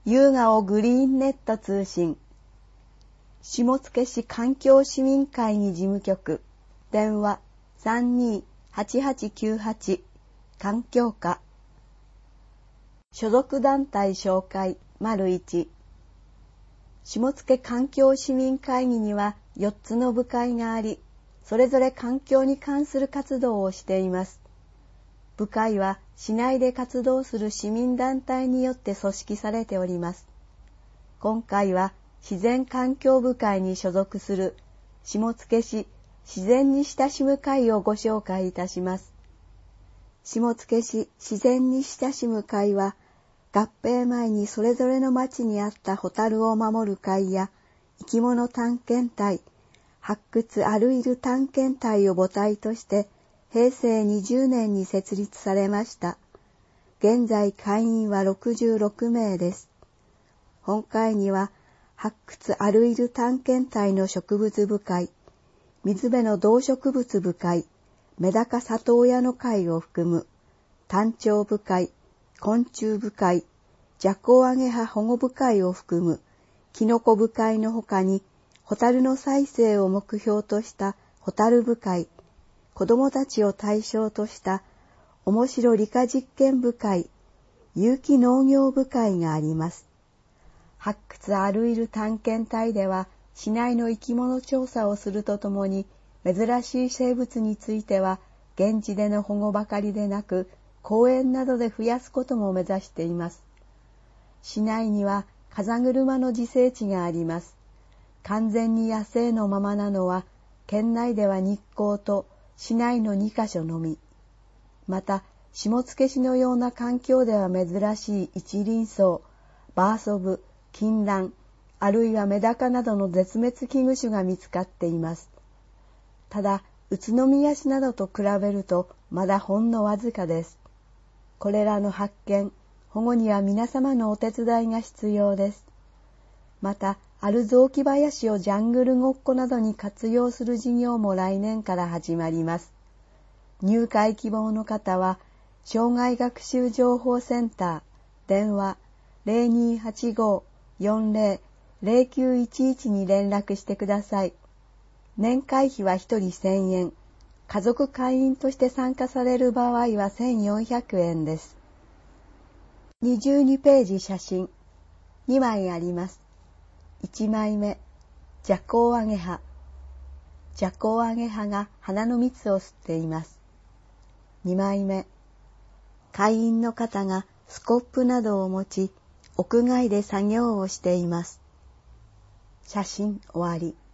夕顔グリーンネット通信下野市環境市民会議事務局電話 32-8898 環境課所属団体紹介 ①下野環境市民会議には4つの部会があり、それぞれ環境に関する活動をしています。部会は市内で活動する市民団体によって組織されております。今回は自然環境部会に所属する下野市自然に親しむ会をご紹介いたします。下野市自然に親しむ会は、合併前にそれぞれの町にあったホタルを守る会や生き物探検隊、発掘あるいる探検隊を母体として平成20年に設立されました。現在会員は66名です。本会には発掘あるいる探検隊の植物部会、水辺の動植物部会、メダカ里親の会を含むタンチョウ部会、昆虫部会、ジャコウアゲハ保護部会を含むキノコ部会のほかに、ホタルの再生を目標としたホタル部会、子どもたちを対象とした面白理科実験部会、有機農業部会があります。発掘あるいる探検隊では、市内の生き物調査をするとともに、珍しい生物については、現地での保護ばかりでなく、公園などで増やすことも目指しています。市内には風車の自生地があります。完全に野生のままなのは、県内では日光と市内の2カ所のみ。また、下野市のような環境では珍しい一輪草、バーソブ、金蘭、あるいはメダカなどの絶滅危惧種が見つかっています。ただ、宇都宮市などと比べるとまだほんのわずかです。これらの発見、保護には皆様のお手伝いが必要です。また、ある雑木林をジャングルごっこなどに活用する事業も来年から始まります。入会希望の方は、障害学習情報センター、電話 0285-40-0911 に連絡してください。年会費は1人1000円、家族会員として参加される場合は1400円です。22ページ写真、2枚あります。1枚目、ジャコウアゲハ。ジャコウアゲハが花の蜜を吸っています。2枚目、会員の方がスコップなどを持ち、屋外で作業をしています。写真終わり。